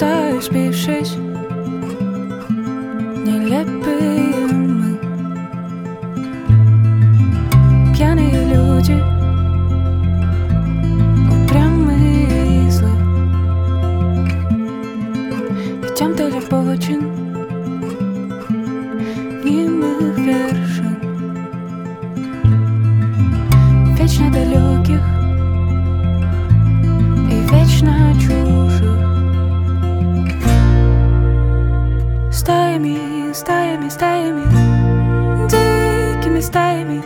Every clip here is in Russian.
стаю сбившись, нелепые мы, пьяные люди, упрямые и злы. Идем до лебочин немых вершин, вечно далеких и вечно чужих. Стаями, стаями, стаями, дикими стаями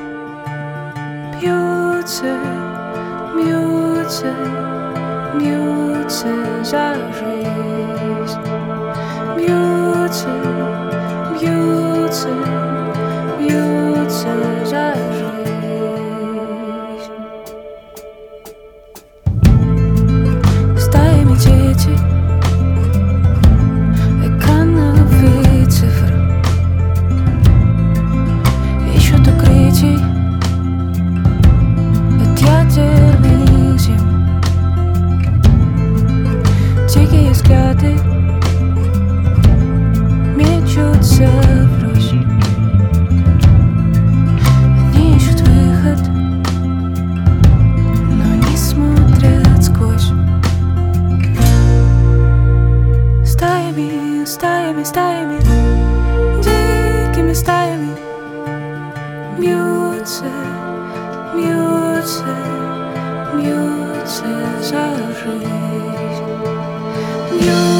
бьются, бьются, бьются за жизнь. Бьются, бьются, бьются за жизнь. Стаями дети экранов и цифр ищут укрытий от ядерных зим. Дикие взгляды мечутся врозь. Они ищут выход, но не смотрят сквозь. Стаями, стаями, стаями, дикими стаями бьются, бьются, бьются за жизнь.